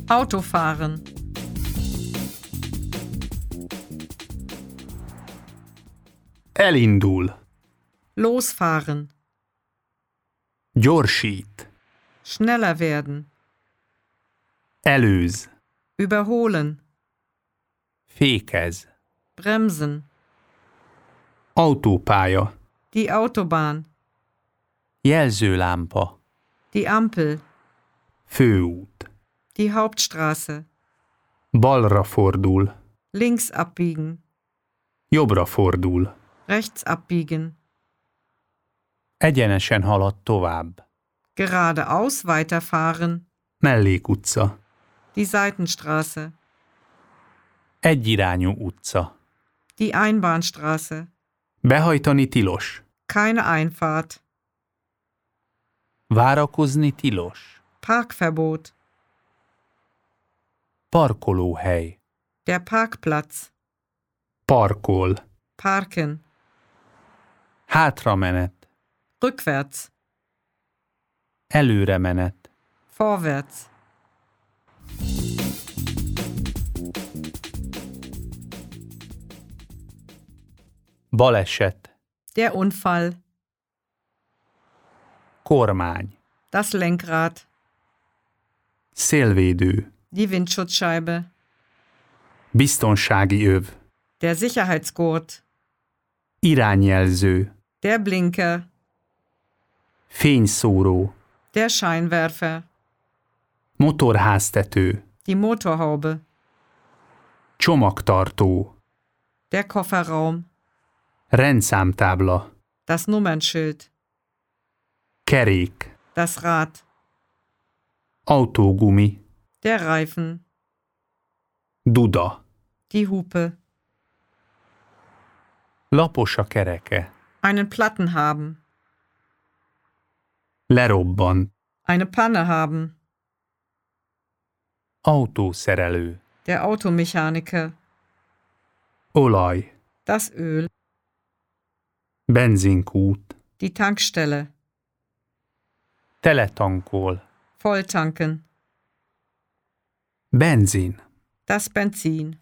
Autofahren. Elindul. Losfahren. Gyorsít. Schneller werden. Előz. Überholen. Fékez. Bremsen. Autópálya. Die Autobahn. Jelzőlámpa. Die Ampel. Főút. Die Hauptstraße. Balra fordul. Links abbiegen. Jobbra fordul. Rechts abbiegen. Egyenesen halad tovább. Geradeaus weiterfahren. Mellékutca. Die Seitenstraße. Egyirányú utca. Die Einbahnstraße. Behajtani tilos. Keine Einfahrt. Várakozni tilos. Parkverbot. Parkolóhely. Der Parkplatz. Parkol. Parken. Hátramenet. Rückwärts. Előremenet. Vorwärts. Baleset. Der Unfall. Kormány. Das Lenkrad. Szélvédő. Die Windschutzscheibe. Biztonsági öv. Der Sicherheitsgurt. Irányjelző. Der Blinker. Fényszóró. Der Scheinwerfer. Motorháztető. Die Motorhaube. Csomagtartó. Der Kofferraum. Rendszámtábla. Das Nummernschild. Kerék. Das Rad. Autógumi. Der Reifen. Duda. Die Hupe. Lapos a kereke. Einen Platten haben. Lerobban. Eine Panne haben. Autószerelő. Der Automechaniker. Olaj. Das Öl. Benzinkút. Die Tankstelle. Teletankol. Volltanken. Benzin. Das Benzin.